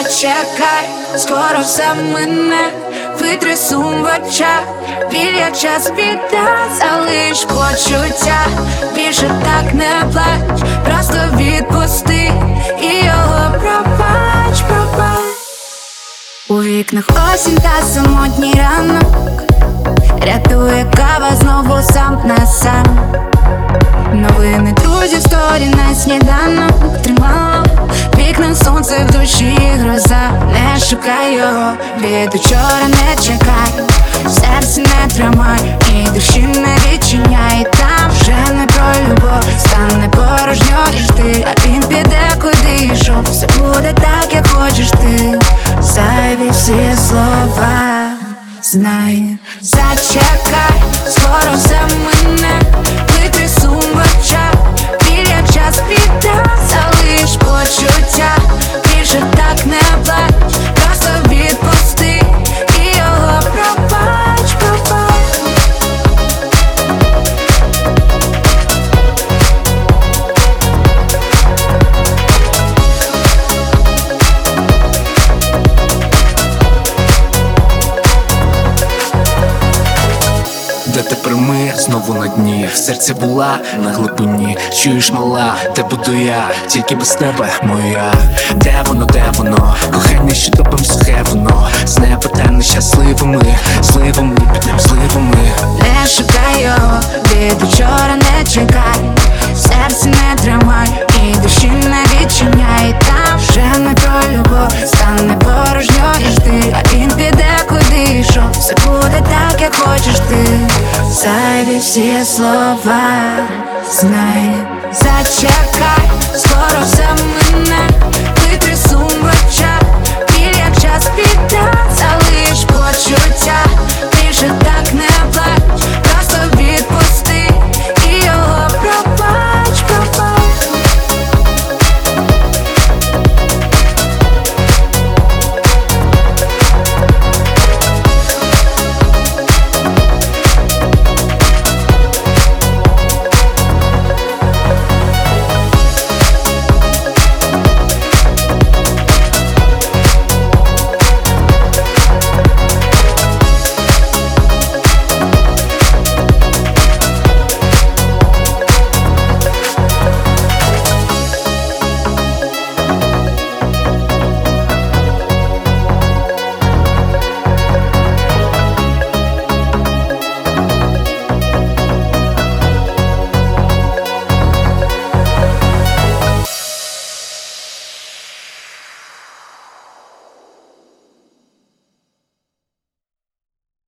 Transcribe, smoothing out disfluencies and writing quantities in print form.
Зачекай, скоро все мине, витри сум в очах, біль час піде, залиш почуття, більше так не плач, просто відпусти і його пробач, пробач. У вікнах осінь та самотній ранок, рятує кава знову сам на сам. Новини друзів, сторі на сніданок тримало вікна, сонце в душі, гроза. Не шукай його, від учора не чекай, серце не тримай і душі не відчиняй. Там вже не про любов, стане порожньо і ти, а він піде куди йшов. Все буде так, як хочеш ти, зайві всі слова знай. Зачекай, скоро все мине, витри сум в очах, біль час піде, залиш почуття, більше так не плач, просто відпусти і його пробач, пробач. Де тепер ми знову на дні? В серці була на глибині. Чуєш, мала, де буду я, тільки без тебе моя. Де воно, кохання, що топим сухе воно. З неба та нещасливими, зливами, піднем зливами. Не шукай його, від учора не чекай, серце не тримай і душі не відчиняй. Там вже не про любов, стане порожньо і жди, а він піде куди йшов. Все буде так, як хочеш ти, зайві всі слова знай. Зачекай, скоро все мине, витри сум в очах, біль час піде,